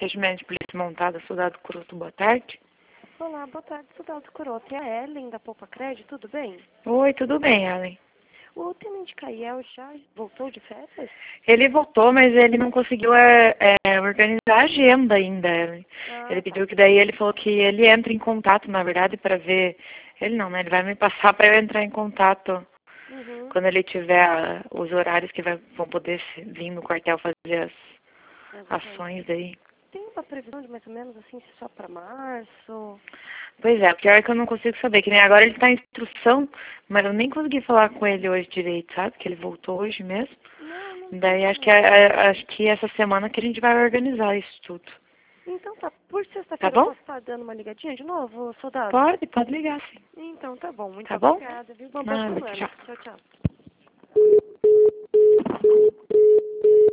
Regimento de Polícia Montada, Soldado Croto, boa tarde. Olá, boa tarde, Soldado Croto. É a Ellen da Poupa Crédito, tudo bem? Oi, tudo bem, Ellen? O Tenente Caiel já voltou de férias? Ele voltou, mas ele não conseguiu organizar a agenda ainda, Ellen. Ele Tá. pediu que daí ele falou que ele entra em contato, na verdade, para ver... Ele não, né? Ele vai me passar para eu entrar em contato Uhum. quando ele tiver os horários que vão poder vir no quartel fazer as ações aí. Tem uma previsão de mais ou menos assim, se só para março? Pois é, o pior é que eu não consigo saber, que nem agora ele está em instrução, mas eu nem consegui falar com ele hoje direito, sabe? Que ele voltou hoje mesmo. Não tem Daí acho problema. acho que essa semana que a gente vai organizar isso tudo. Então tá, por Tá sexta-feira eu bom? posso estar dando uma ligadinha de novo, soldado? Pode ligar sim. Então tá bom, muito Tá bom? obrigada, viu? Uma boa Nada, semana. tchau. Tchau, tchau.